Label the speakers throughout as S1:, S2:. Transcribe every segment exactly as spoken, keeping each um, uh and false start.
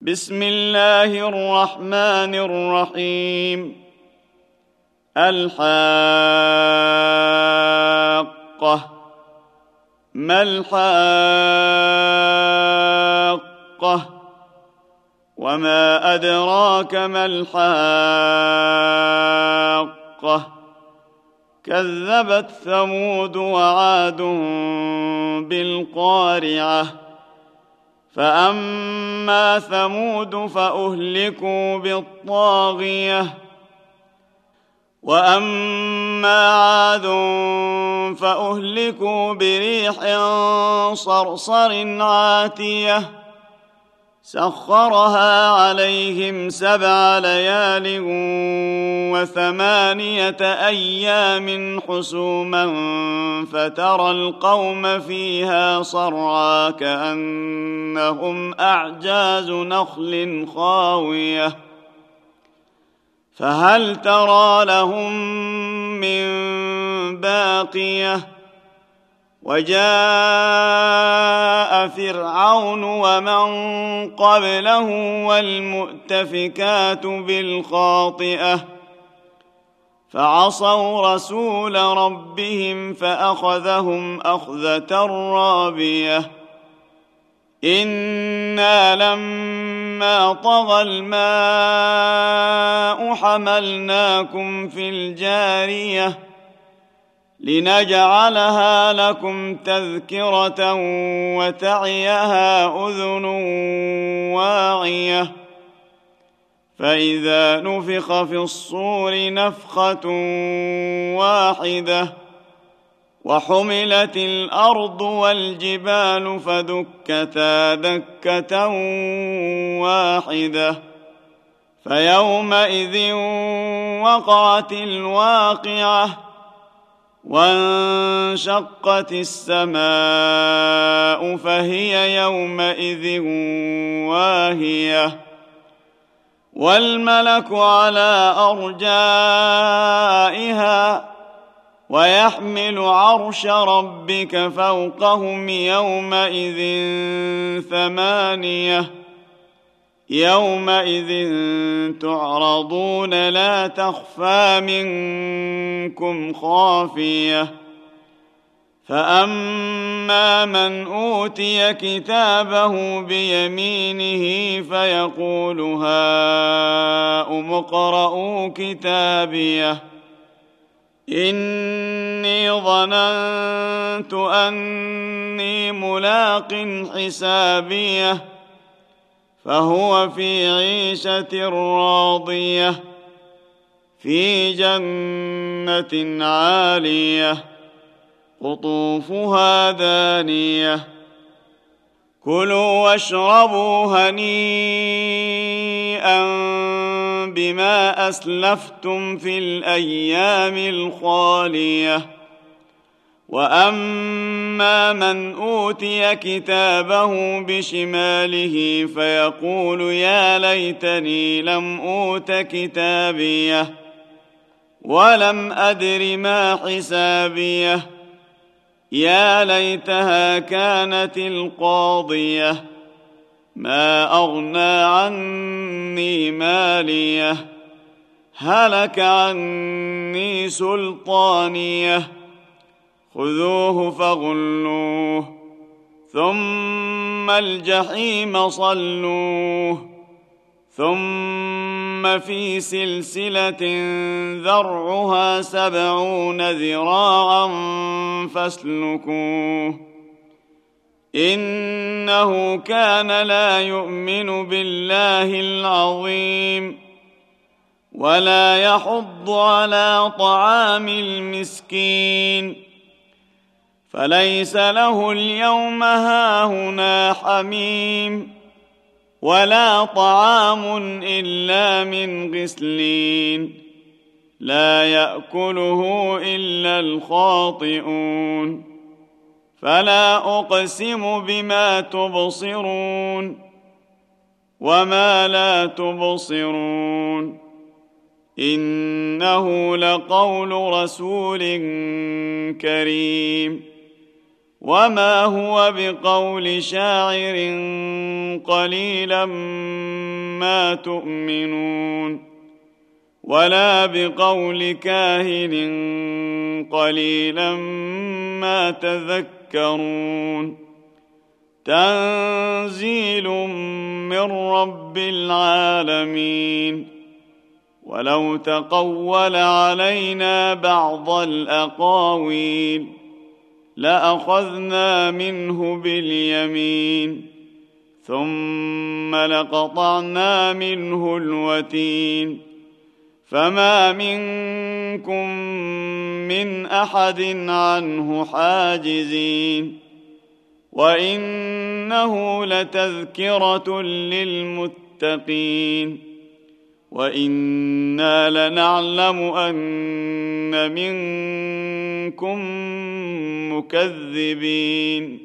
S1: بسم الله الرحمن الرحيم. الحاقة. ما الحاقة؟ وما أدراك ما الحاقة؟ كذبت ثمود وعاد بالقارعة. فأما ثمود فأهلكوا بالطاغية، وأما عاد فأهلكوا بريح صرصر عاتية سخرها عليهم سبع ليال وثمانية أيام حسوما فترى القوم فيها صرعى كأنهم أعجاز نخل خاوية فهل ترى لهم من باقية. وجاء فرعون ومن قبله والمؤتفكات بالخاطئة فعصوا رسول ربهم فأخذهم أخذة رابية. إنا لما طغى الماء حملناكم في الجارية لنجعلها لكم تذكرة وتعيها أذن واعية. فإذا نفخ في الصور نفخة واحدة وحملت الأرض والجبال فدكتا دكة واحدة فيومئذ وقعت الواقعة وانشقت السماء فهي يومئذ واهية والملك على أرجائها ويحمل عرش ربك فوقهم يومئذ ثمانية يومئذ تعرضون لا تخفى منكم خافية. فأما من أوتي كتابه بيمينه فيقول هاؤم اقرءوا كتابيه إني ظننت أني ملاق حسابيه فهو في عيشة راضية في جنة عالية قطوفها دانية. كلوا واشربوا هنيئا بما أسلفتم في الأيام الخالية. وأما من أوتي كتابه بشماله فيقول يا ليتني لم أوت كتابيه ولم أدر ما حسابيه يا ليتها كانت القاضية ما أغنى عني ماليه هلك عني سلطانيه خذوه فغلوه ثم الجحيم صلوه ثم في سلسلة ذرعها سبعون ذراعا فاسلكوه إنه كان لا يؤمن بالله العظيم ولا يحض على طعام المسكين فليس له اليوم هاهنا حميم ولا طعام إلا من غسلين لا يأكله إلا الخاطئون. فلا أقسم بما تبصرون وما لا تبصرون إنه لقول رسول كريم وما هو بقول شاعر قليلا ما تؤمنون ولا بقول كاهن قليلا ما تذكرون تنزيل من رب العالمين ولو تقول علينا بعض الأقاويل لأخذنا منه باليمين ثم لقطعنا منه الوتين فما منكم من أحد عنه حاجزين وإنه لتذكرة للمتقين وإنا لنعلم أن منكم مكذبين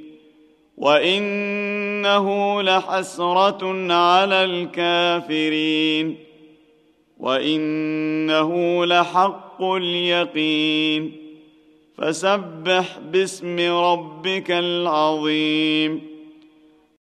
S1: وإنه لحسرة على الكافرين وإنه لحق اليقين فسبح باسم ربك العظيم